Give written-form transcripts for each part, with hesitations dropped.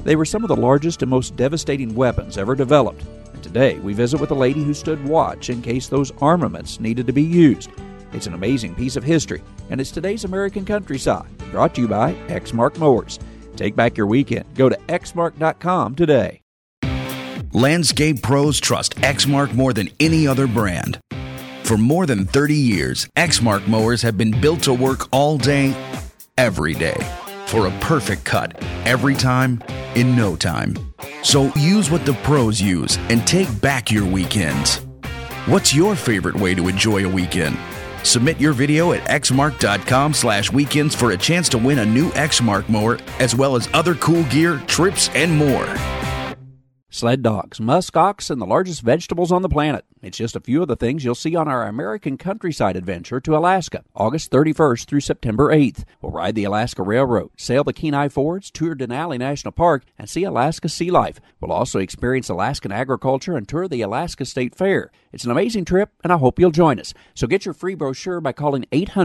They were some of the largest and most devastating weapons ever developed. And today, we visit with a lady who stood watch in case those armaments needed to be used. It's an amazing piece of history, and it's today's American Countryside, brought to you by Exmark Mowers. Take back your weekend. Go to exmark.com today. Landscape pros trust Exmark more than any other brand. For more than 30 years, Exmark mowers have been built to work all day, every day, for a perfect cut, every time, in no time. So use what the pros use and take back your weekends. What's your favorite way to enjoy a weekend? Submit your video at exmark.com/weekends for a chance to win a new Exmark mower, as well as other cool gear, trips, and more. Sled dogs, musk ox, and the largest vegetables on the planet. It's just a few of the things you'll see on our American Countryside adventure to Alaska, August 31st through September 8th. We'll ride the Alaska Railroad, sail the Kenai Fords, tour Denali National Park, and see Alaska sea life. We'll also experience Alaskan agriculture and tour the Alaska State Fair. It's an amazing trip, and I hope you'll join us. So get your free brochure by calling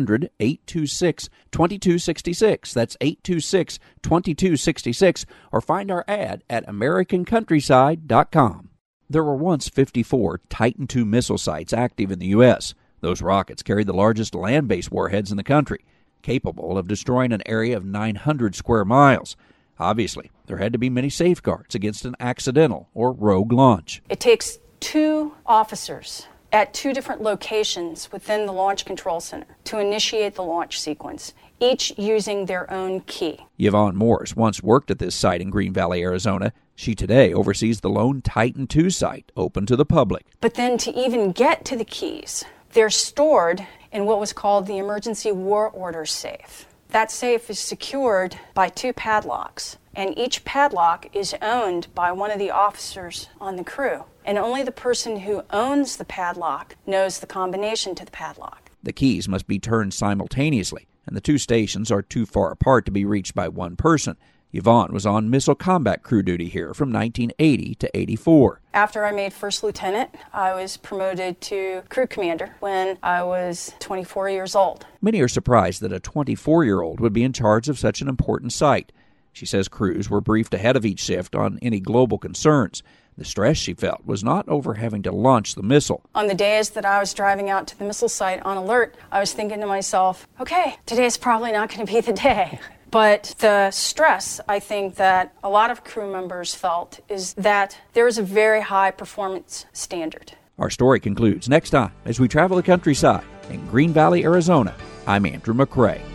800-826-2266. That's 826-2266, or find our ad at AmericanCountryside.com. There were once 54 Titan II missile sites active in the U.S. Those rockets carried the largest land-based warheads in the country, capable of destroying an area of 900 square miles. Obviously, there had to be many safeguards against an accidental or rogue launch. It takes 2 officers at 2 different locations within the Launch Control Center to initiate the launch sequence, each using their own key. Yvonne Morris once worked at this site in Green Valley, Arizona. She today oversees the lone Titan II site, open to the public. But then to even get to the keys, they're stored in what was called the Emergency War Order safe. That safe is secured by 2 padlocks, and each padlock is owned by one of the officers on the crew. And only the person who owns the padlock knows the combination to the padlock. The keys must be turned simultaneously, and the 2 stations are too far apart to be reached by one person. Yvonne was on missile combat crew duty here from 1980 to 84. After I made first lieutenant, I was promoted to crew commander when I was 24 years old. Many are surprised that a 24-year-old would be in charge of such an important site. She says crews were briefed ahead of each shift on any global concerns. The stress she felt was not over having to launch the missile. On the days that I was driving out to the missile site on alert, I was thinking to myself, okay, today's probably not going to be the day. But the stress, I think, that a lot of crew members felt is that there is a very high performance standard. Our story concludes next time as we travel the countryside in Green Valley, Arizona. I'm Andrew McCrae.